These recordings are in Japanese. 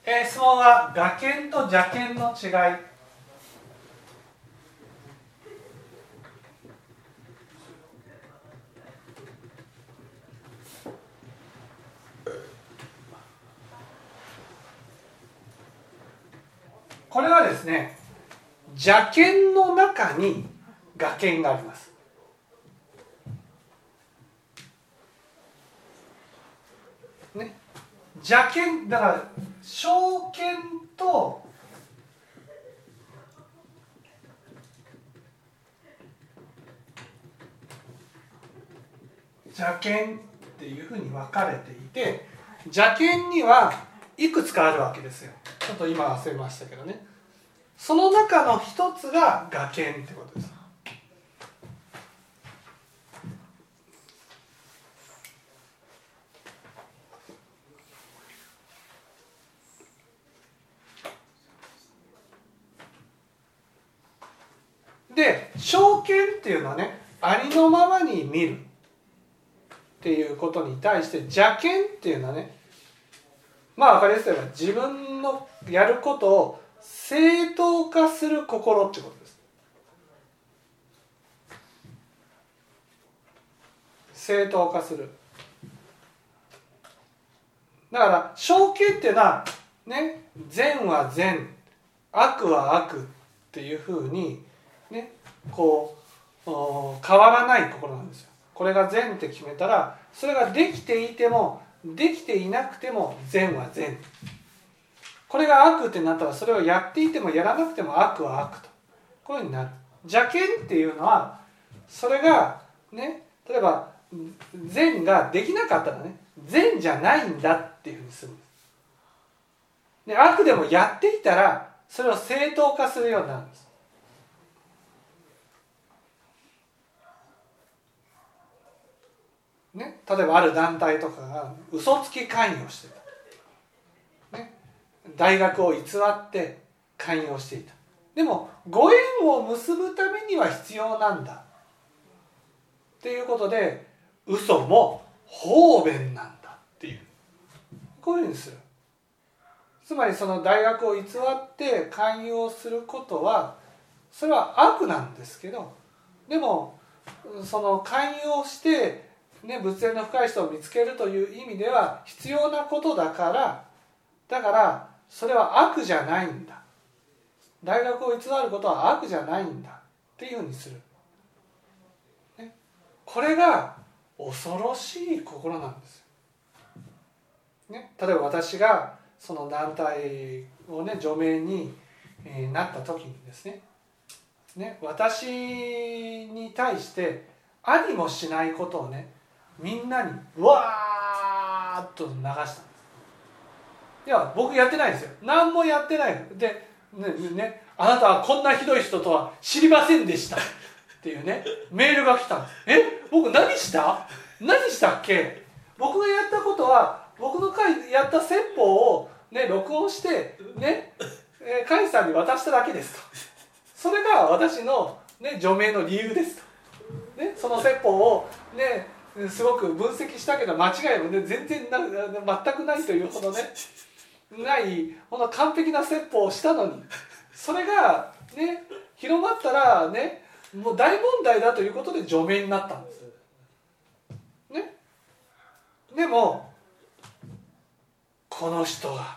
質問は我見と邪見の違い。これはですね、邪見の中に我見があります。ね、邪見だから正見と邪見っていうふうに分かれていて、邪見にはいくつかあるわけですよ。ちょっと今忘れましたけどね。その中の一つが我見ってことです。で、正見っていうのはね、ありのままに見るっていうことに対して、邪見っていうのはね、まあ分かりやすいのは自分のやることを正当化する心ってことです。正当化する。だから正見っていうのはね、善は善、悪は悪っていうふうにね、こう変わらない心なんですよ。これが善って決めたら、それができていてもできていなくても善は善。これが悪ってなったら、それをやっていてもやらなくても悪は悪と、こういうふうになる。邪見っていうのは、それがね、例えば善ができなかったらね、善じゃないんだっていうふうにするんです。で、悪でもやっていたら、それを正当化するようになるんです。ね、例えばある団体とかが嘘つき関与してた、ね、大学を偽って関与していた。でもご縁を結ぶためには必要なんだっていうことで、嘘も方便なんだっていう、こういうふうにする。つまりその大学を偽って勧誘をすることは、それは悪なんですけど、でもその勧誘をしてね、仏縁の深い人を見つけるという意味では必要なことだから、それは悪じゃないんだ、大学を偽ることは悪じゃないんだっていうふうにする、ね、これが恐ろしい心なんですよ、ね、例えば私がその団体をね、除名になった時にですね、私に対してありもしないことをね、みんなにわーっと流したんです。いや、僕やってないですよ。何もやってないで、あなたはこんなひどい人とは知りませんでしたっていうね、メールが来たんです。僕何したっけ。僕がやったことは、僕のやった説法をね、録音してね、甲斐さんに渡しただけですと。それが私のね、除名の理由ですと。ね、その説法をね、すごく分析したけど間違いもね、全然全くないというほどね、ないこの完璧な説法をしたのに、それがね、広まったらね、もう大問題だということで除名になったんです、ね、でもこの人が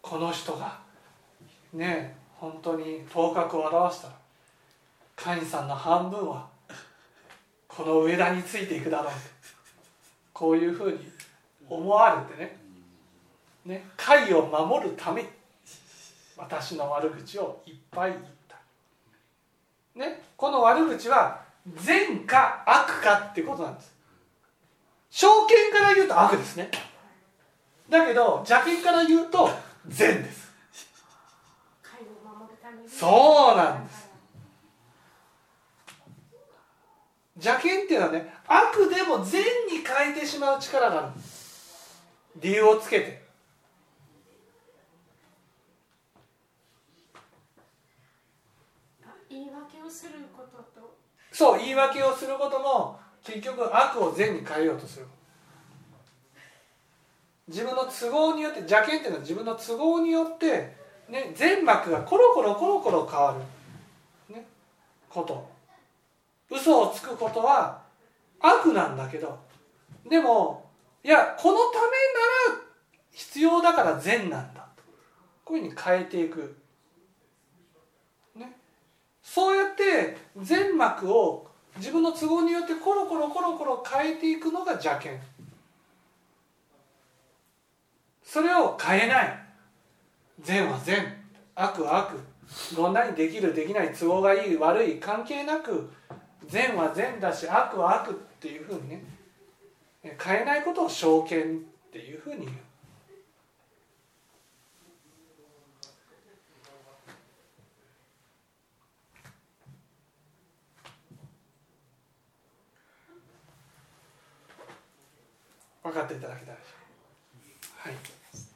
ね、本当に頭角を現したら、カインさんの半分はこの上田についていくだろうと、こういうふうに思われてね、会を守るために私の悪口をいっぱい言った、ね、この悪口は善か悪かっていうことなんです。正見から言うと悪ですね。だけど邪見から言うと善です。そうなんです。邪見っていうのはね、悪でも善に変えてしまう力があるんです。理由をつけて。 言い訳をすることと、 そう、言い訳をすることも結局悪を善に変えようとする。 自分の都合によって、邪見っていうのは自分の都合によって、ね、善悪がコロコロ変わる、ね、こと。嘘をつくことは悪なんだけど、でもいやこのためなら必要だから善なんだと、こういうふうに変えていく、ね、そうやって善悪を自分の都合によってコロコロ変えていくのが邪見。それを変えない。善は善、悪は悪、どんなにできるできない、都合がいい悪い関係なく、善は善だし悪は悪っていうふうにね、変えないことを正見っていうふうに言う。分かっていただけたでしょうか。はい。